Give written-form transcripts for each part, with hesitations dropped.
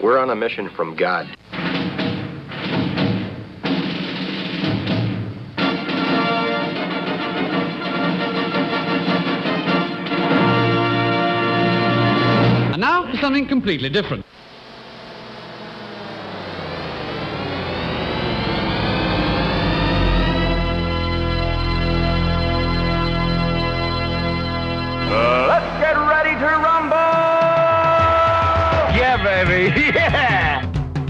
We're on a mission from God. And now for something completely different. Let's get ready to rumble! Yeah, baby, yeah!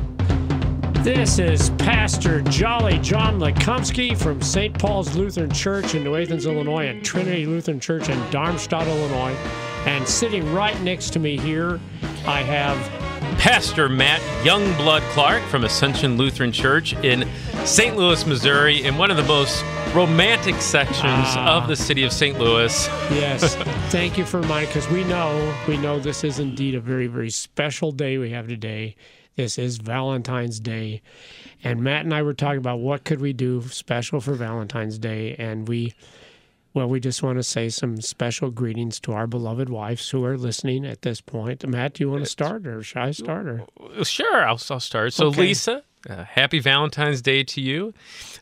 This is Pastor Jolly John Lekumsky from St. Paul's Lutheran Church in New Athens, Illinois, and Trinity Lutheran Church in Darmstadt, Illinois. And sitting right next to me here, I have Pastor Matt Youngblood Clark from Ascension Lutheran Church in St. Louis, Missouri, in one of the most romantic sections of the city of St. Louis. Yes, thank you for reminding, because we know this is indeed a very, very special day we have today. This is Valentine's Day, and Matt and I were talking about what could we do special for Valentine's Day, and we just want to say some special greetings to our beloved wives who are listening at this point. Matt, do you want to start, or should I start? Or? Sure, I'll start. So, okay. Lisa, happy Valentine's Day to you.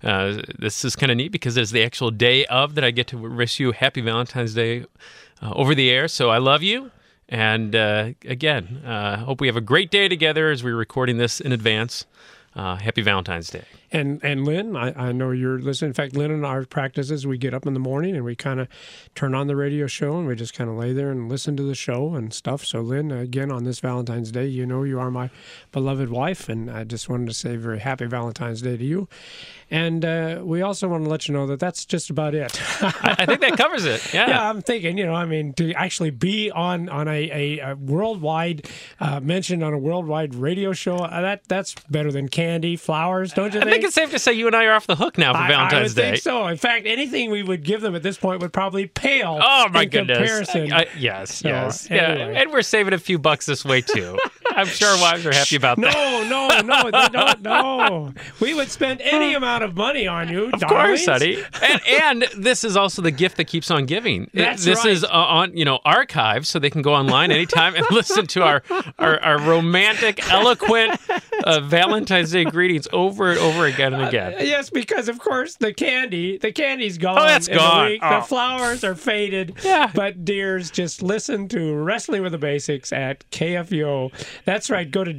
This is kind of neat because it's the actual day of that I get to wish you happy Valentine's Day over the air. So I love you. And again, hope we have a great day together as we're recording this in advance. Happy Valentine's Day. And Lynn, I know you're listening. In fact, Lynn and our practices, we get up in the morning and we kind of turn on the radio show and we just kind of lay there and listen to the show and stuff. So Lynn, again, on this Valentine's Day, you know you are my beloved wife, and I just wanted to say very happy Valentine's Day to you. And we also want to let you know that that's just about it. I think that covers it. Yeah. Yeah, I'm thinking, to actually be on a worldwide, mentioned on a worldwide radio show, that's better than candy, flowers, don't you think? I think it's safe to say you and I are off the hook now for Valentine's Day. I think so. In fact, anything we would give them at this point would probably pale in comparison. Yes. Anyway. Yeah, and we're saving a few bucks this way, too. I'm sure our wives are happy about that. No, they don't know. We would spend any amount of money on you, of darlings. course, honey. And this is also the gift that keeps on giving. This is on archives, so they can go online anytime and listen to our romantic, eloquent Valentine's Day greetings over and over again and again. Yes, because of course the candy's gone. Oh, that's gone. The flowers are faded. Yeah. But dears, just listen to Wrestling with the Basics at KFUO. That's right. Go to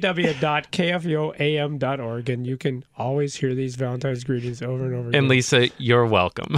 www.kfuoam.org and you can always hear these Valentine's greetings over and over again. And Lisa, you're welcome.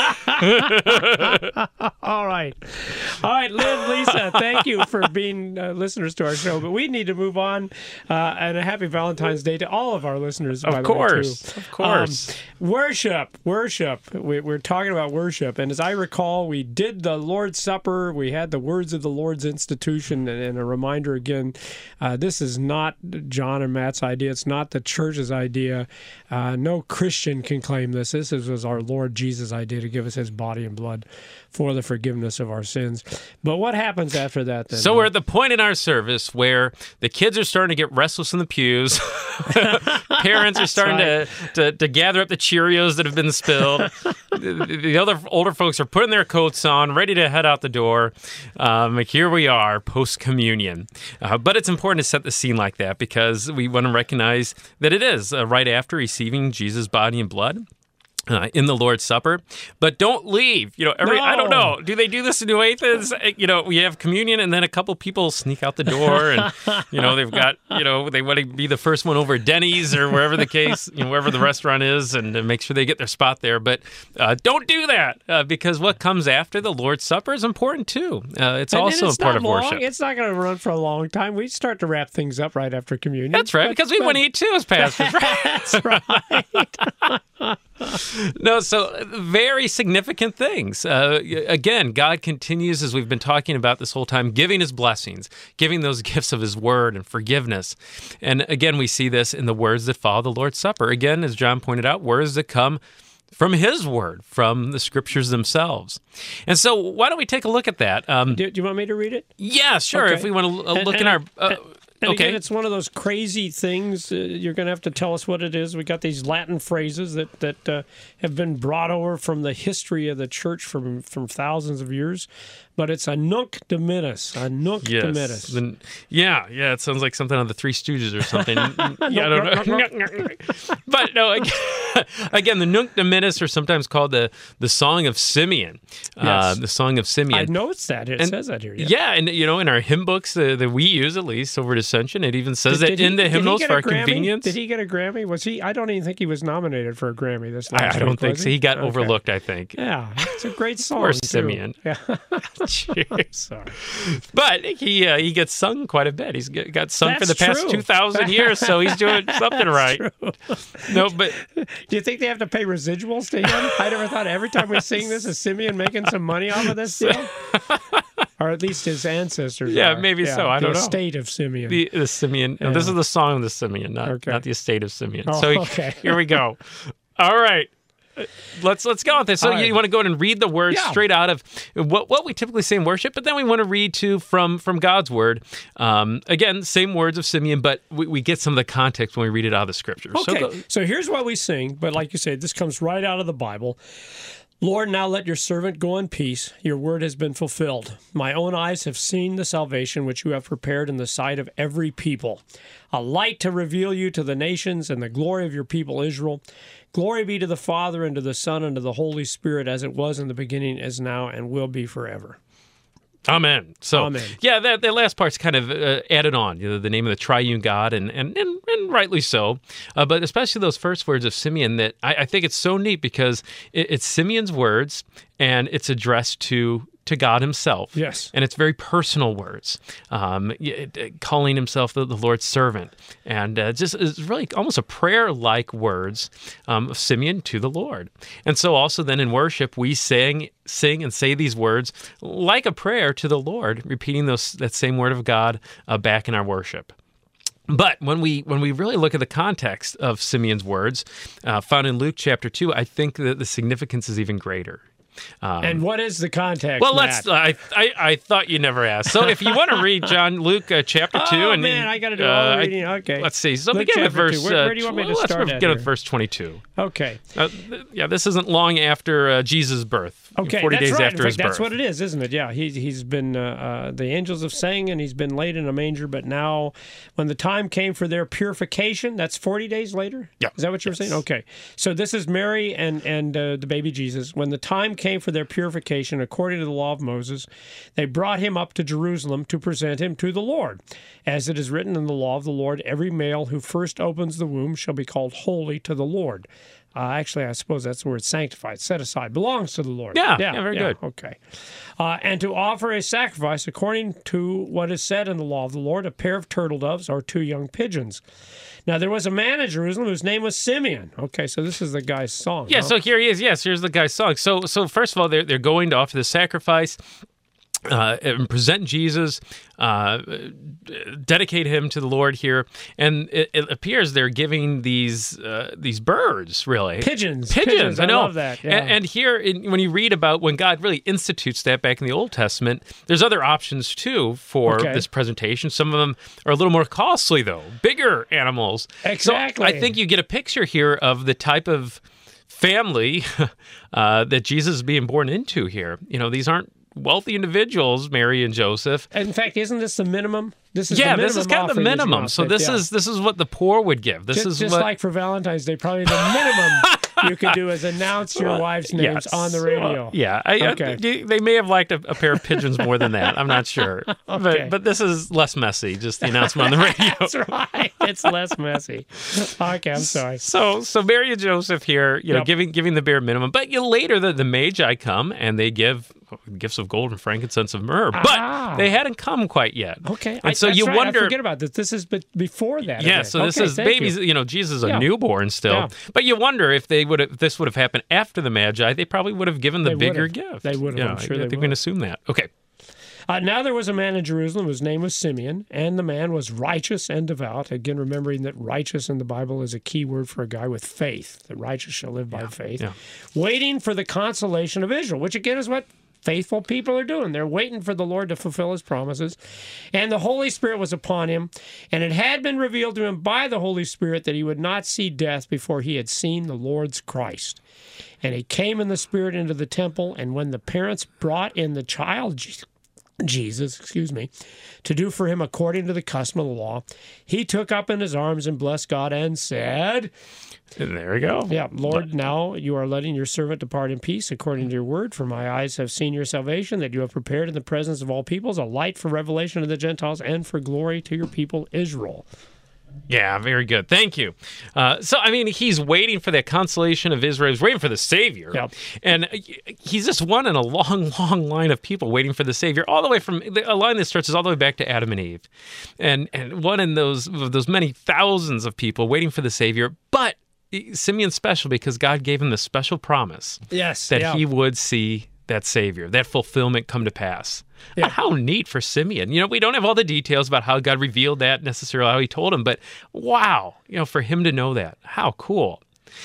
All right, Lynn, Lisa, thank you for being listeners to our show. But we need to move on. And a happy Valentine's Day to all of our listeners. Of course. Worship. We're talking about worship. And as I recall, we did the Lord's Supper. We had the words of the Lord's institution. And a reminder again, this is not John and Matt's idea. It's not the church's idea. No Christian can claim this. This was our Lord Jesus' idea to give us his body and blood for the forgiveness of our sins. But what happens after that then? So we're at the point in our service where the kids are starting to get restless in the pews. Parents are starting to gather up the Cheerios that have been spilled. The other older folks are putting their coats on, ready to head out the door. Here we are, post-communion. But it's important to set the scene like that because we want to recognize that it is right after receiving Jesus' body and blood. In the Lord's Supper, but don't leave. I don't know. Do they do this in New Athens? We have communion, and then a couple people sneak out the door, and they've got they want to be the first one over at Denny's or wherever the case, wherever the restaurant is, and make sure they get their spot there. But don't do that because what comes after the Lord's Supper is important too. It's also a part of worship. It's not going to run for a long time. We start to wrap things up right after communion. That's right, because we want to eat too as pastors. That's right. No, so very significant things. Again, God continues, as we've been talking about this whole time, giving his blessings, giving those gifts of his word and forgiveness. And again, we see this in the words that follow the Lord's Supper. Again, as John pointed out, words that come from his word, from the scriptures themselves. And so why don't we take a look at that? Do you want me to read it? Yeah, sure. Okay. If we want to look in our... And Okay. again, it's one of those crazy things. You're going to have to tell us what it is. We got these Latin phrases that have been brought over from the history of the church from thousands of years. But it's a nunc dimittis, a nunc dimittis. Yeah, it sounds like something on the Three Stooges or something. Yeah, I don't know. But no, again, the nunc dimittis are sometimes called the Song of Simeon. Yes. The Song of Simeon. I noticed that. It says that here. Yeah, and in our hymn books that we use, at least over at Ascension, it even says that in the hymnals for our convenience. Did he get a Grammy? Was he? I don't even think he was nominated for a Grammy this last I don't week, think was so. He got Okay. overlooked, I think. Yeah, it's a great song. Poor too. Simeon. Yeah. Cheers. Sorry. But he gets sung quite a bit. He's got sung for the That's past true. 2,000 years, so he's doing something right. No, but Do you think they have to pay residuals to him? I never thought every time we sing this, is Simeon making some money off of this deal? Or at least his ancestors. Yeah, are. maybe so. I don't know. The estate of Simeon. the Simeon. No, this is the song of the Simeon, not the estate of Simeon. Oh, So okay. here we go. All right. Let's go with this. So All right. you want to go ahead and read the words Yeah. straight out of what we typically say in worship, but then we want to read too from God's word. Again, same words of Simeon, but we get some of the context when we read it out of the scripture. Okay, so here's what we sing, but like you said, this comes right out of the Bible. Lord, now let your servant go in peace. Your word has been fulfilled. My own eyes have seen the salvation which you have prepared in the sight of every people, a light to reveal you to the nations and the glory of your people Israel. Glory be to the Father, and to the Son, and to the Holy Spirit, as it was in the beginning, as now, and will be forever. Amen. So, Amen. yeah, that last part's kind of added on, the name of the triune God, and rightly so. But especially those first words of Simeon, that I think it's so neat because it's Simeon's words, and it's addressed to God himself. Yes. And it's very personal words, calling himself the Lord's servant. And just it's really almost a prayer-like words of Simeon to the Lord. And so also then in worship, we sing and say these words like a prayer to the Lord, repeating that same word of God back in our worship. But when we really look at the context of Simeon's words, found in Luke chapter 2, I think that the significance is even greater. And what is the context? Well, Matt? I thought you never asked. So if you want to read Luke chapter 2, Oh, and man, I got to do all the reading. Okay. Let's see. So Luke begin with chapter verse. 2. Where do you want me to start Let's at begin with here? verse 22. Okay. This isn't long after Jesus' birth. Okay, 40 that's days right. after In his fact, that's birth. what it is, isn't it? Yeah, he's been the angels have sang, and he's been laid in a manger. But now, when the time came for their purification, that's 40 days later. Yeah. Is that what you were saying? Okay. So this is Mary and the baby Jesus. When the time came for their purification, according to the law of Moses, they brought him up to Jerusalem to present him to the Lord, as it is written in the law of the Lord: every male who first opens the womb shall be called holy to the Lord. Actually, I suppose that's the word sanctified, set aside, belongs to the Lord. Yeah, very good. Okay. And to offer a sacrifice according to what is said in the law of the Lord, a pair of turtle doves or 2 young pigeons. Now, there was a man in Jerusalem whose name was Simeon. Okay, so this is the guy's song. Yeah, huh? so here he is. Yes, here's the guy's song. So first of all, they're going to offer the sacrifice. And present Jesus, dedicate him to the Lord here, and it appears they're giving these birds, really Pigeons. I know. love that. Yeah. And here, when you read about when God really institutes that back in the Old Testament, there's other options too for Okay. this presentation. Some of them are a little more costly, though, bigger animals. Exactly. So I think you get a picture here of the type of family that Jesus is being born into here. These aren't wealthy individuals, Mary and Joseph. In fact, isn't this the minimum? This is the This is kind of the offering that you minimum. want, So but, this yeah. is what the poor would give. This is just what like for Valentine's Day, probably the minimum you could do is announce your wife's names Yes. on the radio. Yeah, Okay. they may have liked a pair of pigeons more than that. I'm not sure, Okay. but this is less messy. Just the announcement on the radio. That's right. It's less messy. Okay, I'm sorry. So Mary and Joseph here, Yep. giving the bare minimum. But later the Magi come and they give gifts of gold and frankincense of myrrh. But they hadn't come quite yet. Okay. and so that's you right. wonder. I forget about this. This is before that. Yeah, again. so this Okay, is thank babies. you. Jesus is a Yeah. newborn still, Yeah. but you wonder if this would have happened after the Magi. They probably would have given the They bigger would've. gift. They would have. I'm sure I they think we would. can assume that. Okay. Now there was a man in Jerusalem whose name was Simeon, and the man was righteous and devout. Again, remembering that righteous in the Bible is a key word for a guy with faith. The righteous shall live by faith. yeah. Waiting for the consolation of Israel, which again is what faithful people are doing. They're waiting for the Lord to fulfill his promises. And the Holy Spirit was upon him, and it had been revealed to him by the Holy Spirit that he would not see death before he had seen the Lord's Christ. And he came in the Spirit into the temple, and when the parents brought in the child Jesus, to do for him according to the custom of the law, he took up in his arms and blessed God and said, And there we go. yeah, Lord, now you are letting your servant depart in peace according to your word, for my eyes have seen your salvation, that you have prepared in the presence of all peoples a light for revelation of the Gentiles and for glory to your people Israel. Yeah, very good. Thank you. So, I mean, he's waiting for that consolation of Israel. He's waiting for the Savior. Yep. And he's just one in a long, long line of people waiting for the Savior, all the way from a line that stretches all the way back to Adam and Eve. And one in those many thousands of people waiting for the Savior. But Simeon's special because God gave him the special promise that he would see that Savior, that fulfillment come to pass. Yeah. How neat for Simeon. We don't have all the details about how God revealed that necessarily, how he told him, but wow, for him to know that, how cool.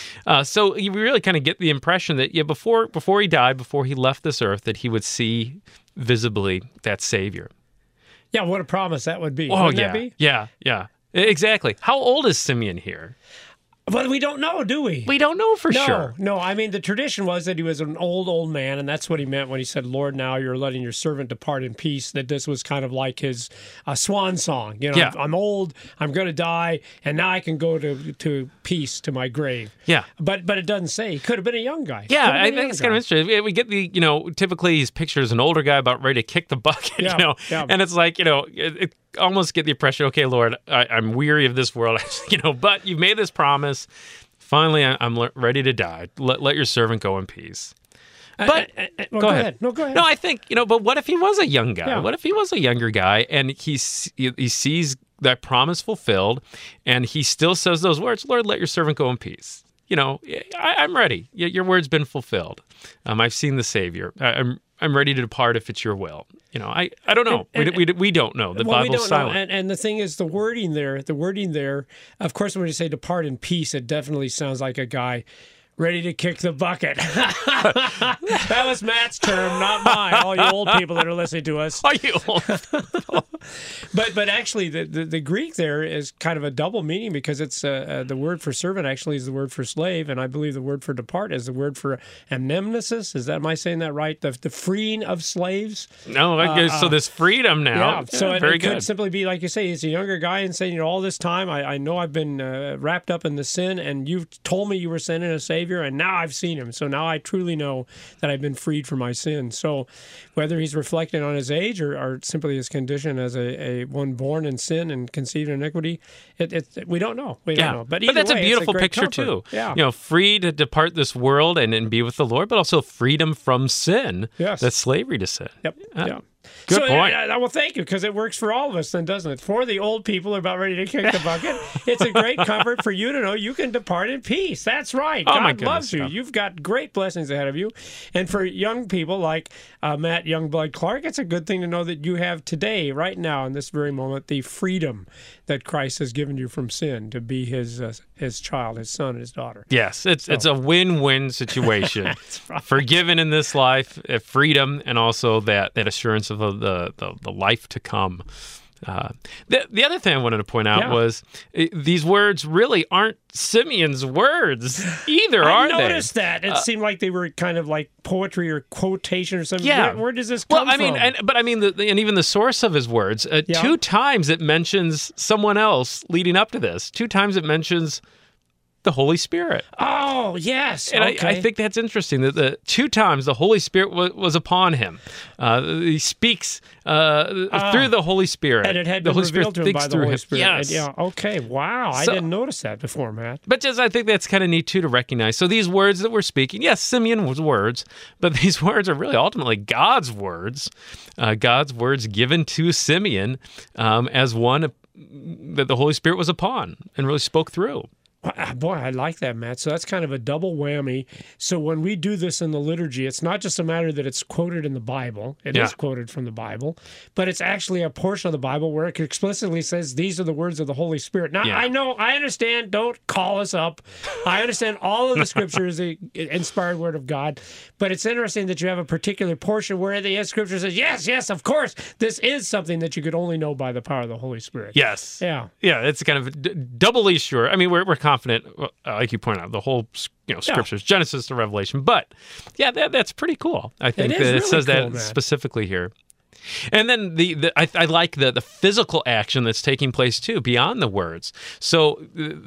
So you really kind of get the impression that before he died, before he left this earth, that he would see visibly that Savior. Yeah, what a promise that would be. Oh, Wouldn't yeah. that be? Yeah. Exactly. How old is Simeon here? But we don't know, do we? We don't know for sure. No. I mean, the tradition was that he was an old man, and that's what he meant when he said, Lord, now you're letting your servant depart in peace, that this was kind of like his swan song. Yeah. I'm old, I'm going to die, and now I can go to peace, to my grave. Yeah. But it doesn't say. He could have been a young guy. Yeah, I think it's kind of interesting. We get the, typically he's pictured as an older guy about ready to kick the bucket, Yeah. And it's like, it almost get the impression, okay, Lord, I'm weary of this world, but you've made this promise. Finally, I'm ready to die. Let your servant go in peace. But go ahead. No, go ahead. No, I think, but what if he was a young guy? Yeah. What if he was a younger guy and he sees that promise fulfilled and he still says those words, Lord, let your servant go in peace. I'm ready. Your word's been fulfilled. I've seen the Savior. I'm ready to depart if it's your will. I don't know. We don't know. The Bible's silent. And the thing is, the wording there, of course, when you say depart in peace, it definitely sounds like a guy ready to kick the bucket. That was Matt's term, not mine. All you old people that are listening to us. Are you old? But actually, the Greek there is kind of a double meaning because it's the word for servant actually is the word for slave, and I believe the word for depart is the word for amnemnesis. Am I saying that right? The freeing of slaves. No, so this freedom now. Yeah, so it very could good. simply be like you say, he's a younger guy and saying, all this time I know I've been wrapped up in the sin, and you've told me you were sending a Savior, and now I've seen him. So now I truly know that I've been freed from my sin. So whether he's reflecting on his age or simply his condition as a one born in sin and conceived in iniquity, we don't know. We don't know. But that's way, a beautiful great picture comfort. too. Yeah. Free to depart this world and be with the Lord, but also freedom from sin. Yes. That's slavery to sin. Yep. Yeah. Good point. Well, thank you, because it works for all of us then, doesn't it? For the old people who are about ready to kick the bucket, it's a great comfort for you to know you can depart in peace. That's right. Oh, my God goodness, loves you. yeah. You've got great blessings ahead of you. And for young people like Matt Youngblood Clark, it's a good thing to know that you have today, right now, in this very moment, the freedom that Christ has given you from sin to be his child, his son, his daughter. Yes, it's a win-win situation. right. Forgiven in this life, freedom, and also that assurance of the life to come. The other thing I wanted to point out was these words really aren't Simeon's words either, are they? I noticed that. It seemed like they were kind of like poetry or quotation or something. Yeah. Where does this come from? And even the source of his words, 2 times it mentions someone else leading up to this. 2 times it mentions the Holy Spirit. Oh, yes. And okay. I think that's interesting that the 2 times the Holy Spirit was upon him. He speaks through the Holy Spirit. And it had the been Holy revealed Spirit to him speaks by the through Holy him. Spirit. Yes. Yeah. Okay. Wow. I didn't notice that before, Matt. But just I think that's kind of neat too to recognize. So these words that we're speaking, yes, Simeon's words, but these words are really ultimately God's words. God's words given to Simeon as one that the Holy Spirit was upon and really spoke through. Boy, I like that, Matt. So that's kind of a double whammy. So when we do this in the liturgy, it's not just a matter that it's quoted in the Bible. It is quoted from the Bible, but it's actually a portion of the Bible where it explicitly says these are the words of the Holy Spirit. Now, I understand. Don't call us up. I understand all of the Scripture is the inspired Word of God, but it's interesting that you have a particular portion where the Scripture says, yes, of course, this is something that you could only know by the power of the Holy Spirit. Yes. Yeah. Yeah, it's kind of doubly sure. I mean, we're confident, like you point out, the whole Scriptures, Genesis to Revelation. But yeah, that's pretty cool. I think that it says that specifically here. And then I like the physical action that's taking place too, beyond the words. So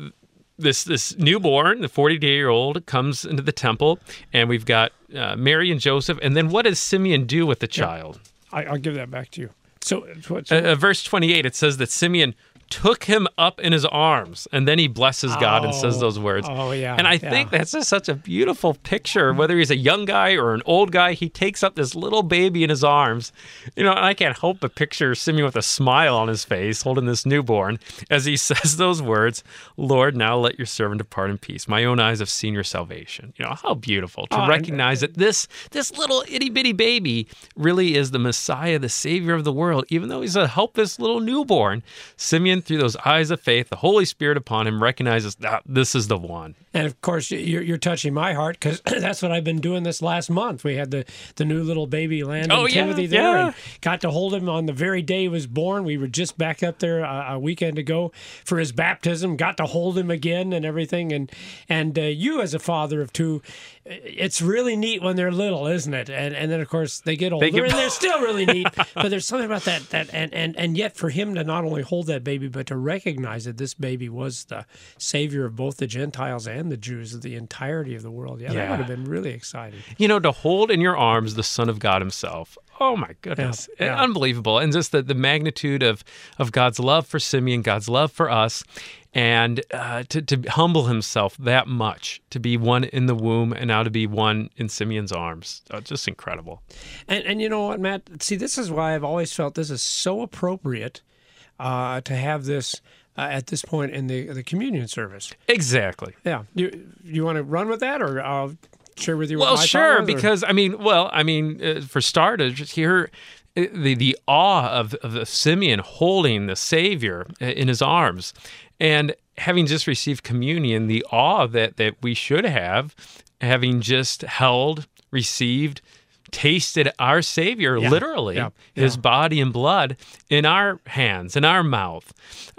this newborn, the 40-day-old, comes into the temple, and we've got Mary and Joseph. And then what does Simeon do with the child? I'll give that back to you. So verse 28, it says that Simeon took him up in his arms, and then he blesses God and says those words. Oh, yeah. And I think that's just such a beautiful picture. Whether he's a young guy or an old guy, he takes up this little baby in his arms. And I can't help but picture Simeon with a smile on his face, holding this newborn, as he says those words, Lord, now let your servant depart in peace. My own eyes have seen your salvation. How beautiful to recognize that this little itty-bitty baby really is the Messiah, the Savior of the world. Even though he's a helpless little newborn, Simeon, through those eyes of faith, the Holy Spirit upon him, recognizes that this is the one. And of course, you're touching my heart, because that's what I've been doing this last month. We had the new little baby Landon Timothy there, and got to hold him on the very day he was born. We were just back up there a weekend ago for his baptism, got to hold him again and everything. And you, as a father of two, it's really neat when they're little, isn't it? And then, of course, they get older, and they're still really neat. But there's something about that and yet for him to not only hold that baby, but to recognize that this baby was the Savior of both the Gentiles and the Jews, of the entirety of the world. Yeah, that would have been really exciting. To hold in your arms the Son of God himself. Oh, my goodness. Yeah. Unbelievable. And just the magnitude of God's love for Simeon, God's love for us, and to humble himself that much, to be one in the womb and now to be one in Simeon's arms. Just incredible. And you know what, Matt? See, this is why I've always felt this is so appropriate to have this at this point in the communion service. Exactly. Yeah. You want to run with that, or I'll share with you what my thought sure, was, because, for starters, here, the awe of Simeon holding the Savior in his arms, and having just received communion, the awe that we should have, having just held, received, tasted our Savior, literally, his body and blood in our hands, in our mouth.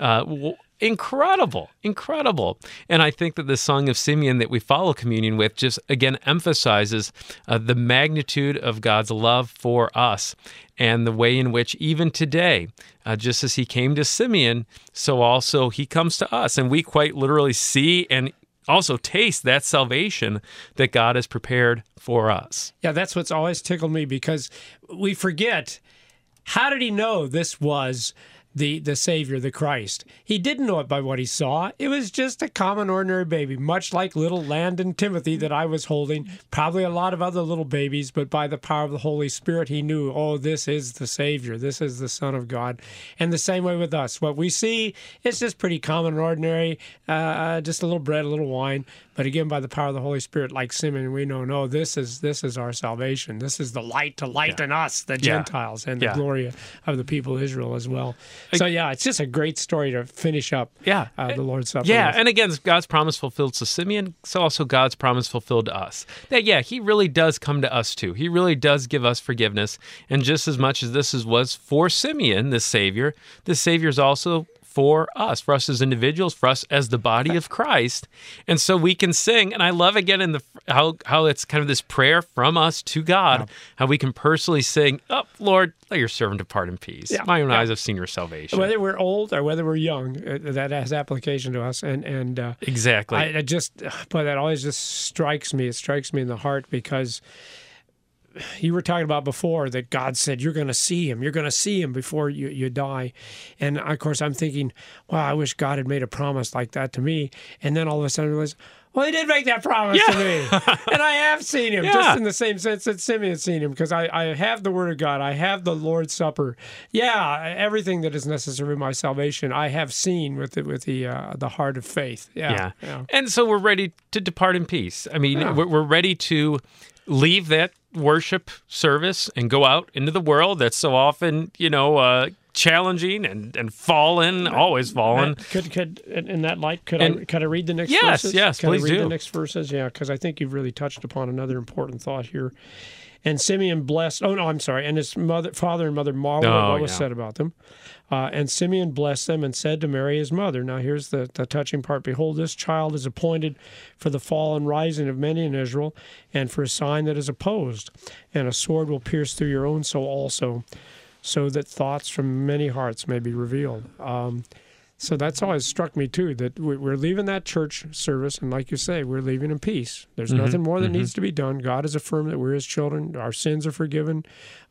Incredible. And I think that the Song of Simeon that we follow communion with just, again, emphasizes the magnitude of God's love for us and the way in which even today, just as he came to Simeon, so also he comes to us. And we quite literally see and also taste that salvation that God has prepared for us. Yeah, that's what's always tickled me, because we forget, how did he know this was the Savior, the Christ? He didn't know it by what he saw. It was just a common, ordinary baby, much like little Landon Timothy that I was holding, probably a lot of other little babies, but by the power of the Holy Spirit, he knew, this is the Savior, this is the Son of God. And the same way with us. What we see, it's just pretty common and ordinary, just a little bread, a little wine. But again, by the power of the Holy Spirit, like Simeon, we know, no, this is our salvation. This is the light to lighten us, the Gentiles, and the glory of the people of Israel as well. So, it's just a great story to finish up the Lord's Supper. Yeah, with. And again, God's promise fulfilled to Simeon, so also God's promise fulfilled to us. That, he really does come to us too. He really does give us forgiveness. And just as much as this was for Simeon, the Savior is also for us as individuals, for us as the body of Christ. And so we can sing, and I love again in how it's kind of this prayer from us to God, how we can personally sing, Lord, let your servant depart in peace. My own eyes have seen your salvation. Whether we're old or whether we're young, that has application to us. And exactly. That always just strikes me. It strikes me in the heart, because you were talking about before that God said you're going to see him. You're going to see him before you die. And, of course, I'm thinking, wow, I wish God had made a promise like that to me. And then all of a sudden I realized, well, he did make that promise to me. And I have seen him, just in the same sense that Simeon's seen him, because I have the Word of God. I have the Lord's Supper. Yeah, everything that is necessary for my salvation, I have seen with the heart of faith. Yeah. And so we're ready to depart in peace. I mean, we're ready to leave that worship service and go out into the world that's so often, challenging and fallen, always fallen. Could in that light, could I read the next verses? Yes, please read do. the next verses? Yeah, because I think you've really touched upon another important thought here. And Simeon blessed. Oh no, I'm sorry. And his father and mother marveled at what was said about them. And Simeon blessed them and said to Mary his mother. Now here's the touching part. Behold, this child is appointed for the fall and rising of many in Israel, and for a sign that is opposed, and a sword will pierce through your own soul also, so that thoughts from many hearts may be revealed. So that's always struck me, too, that we're leaving that church service, and like you say, we're leaving in peace. There's nothing more that needs to be done. God has affirmed that we're his children. Our sins are forgiven.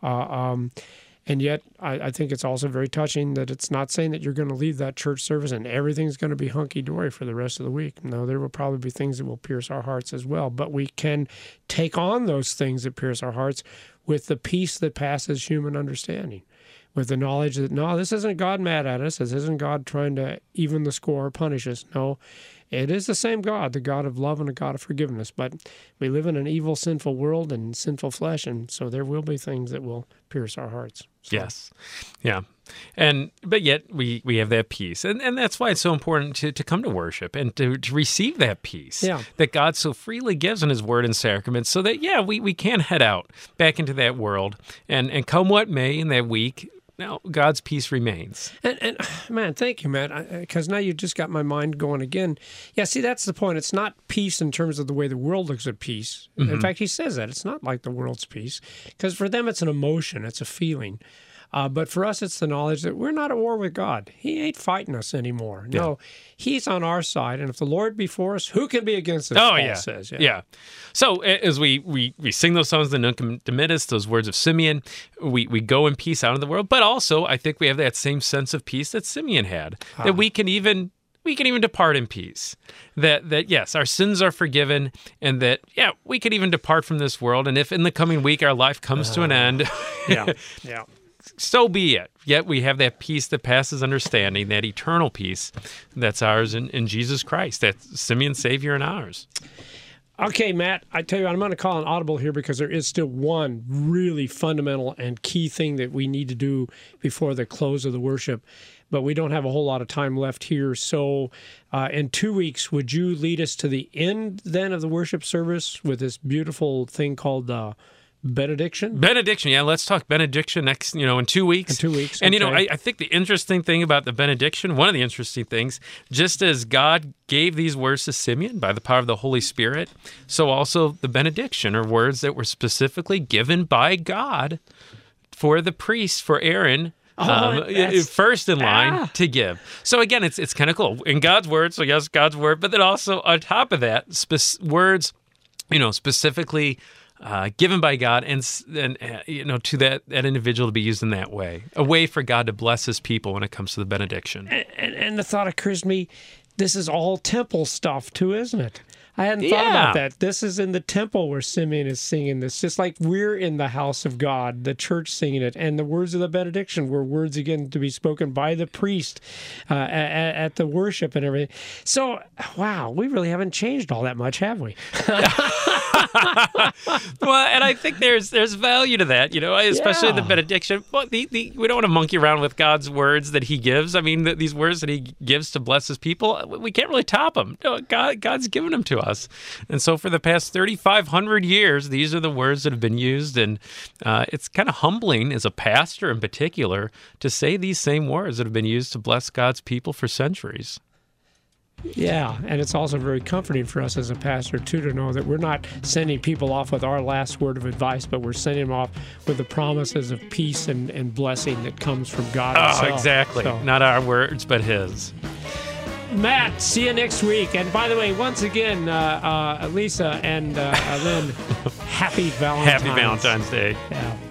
And yet, I think it's also very touching that it's not saying that you're going to leave that church service and everything's going to be hunky-dory for the rest of the week. No, there will probably be things that will pierce our hearts as well. But we can take on those things that pierce our hearts with the peace that passes human understanding, with the knowledge that, no, this isn't God mad at us. This isn't God trying to even the score or punish us. No, it is the same God, the God of love and a God of forgiveness. But we live in an evil, sinful world and sinful flesh, and so there will be things that will pierce our hearts. So. Yes. Yeah. But yet we have that peace. And that's why it's so important to come to worship and to receive that peace that God so freely gives in his word and sacraments, so that, we can head out back into that world and come what may in that week, now God's peace remains. And man, thank you, Matt, because now you just got my mind going again. Yeah, see, that's the point. It's not peace in terms of the way the world looks at peace. In fact, he says that. It's not like the world's peace, because for them it's an emotion, it's a feeling. But for us, it's the knowledge that we're not at war with God. He ain't fighting us anymore. No, he's on our side. And if the Lord be for us, who can be against us? Paul says. Yeah. So as we sing those songs, the Nunc Dimittis, those words of Simeon, we go in peace out of the world. But also, I think we have that same sense of peace that Simeon had, that we can even depart in peace. That yes, our sins are forgiven, and that we could even depart from this world. And if in the coming week our life comes to an end, so be it. Yet we have that peace that passes understanding, that eternal peace that's ours in Jesus Christ. That's Simeon's Savior and ours. Okay, Matt, I tell you what, I'm going to call an audible here because there is still one really fundamental and key thing that we need to do before the close of the worship, but we don't have a whole lot of time left here. So in 2 weeks, would you lead us to the end then of the worship service with this beautiful thing called benediction? Benediction, yeah. Let's talk benediction next, in 2 weeks. In 2 weeks, And, okay. I think the interesting thing about the benediction, one of the interesting things, just as God gave these words to Simeon by the power of the Holy Spirit, so also the benediction are words that were specifically given by God for the priest, for Aaron, first in line to give. So again, it's kind of cool. In God's word, so yes, God's word, but then also on top of that, words, specifically given by God, and to that individual to be used in that way, a way for God to bless his people when it comes to the benediction. And the thought occurs to me, this is all temple stuff too, isn't it? I hadn't thought about that. This is in the temple where Simeon is singing this, just like we're in the house of God, the church singing it, and the words of the benediction were words, again, to be spoken by the priest at the worship and everything. So, wow, we really haven't changed all that much, have we? Well, and I think there's value to that, especially the benediction. But we don't want to monkey around with God's words that he gives. I mean, these words that he gives to bless his people, we can't really top them. No, God's given them to us. And so for the past 3,500 years, these are the words that have been used. And it's kind of humbling as a pastor in particular to say these same words that have been used to bless God's people for centuries. Yeah, and it's also very comforting for us as a pastor, too, to know that we're not sending people off with our last word of advice, but we're sending them off with the promises of peace and blessing that comes from God himself. Oh, exactly. So, not our words, but his. Matt, see you next week. And by the way, once again, Lisa and Lynn, Happy Valentine's. Happy Valentine's Day. Yeah.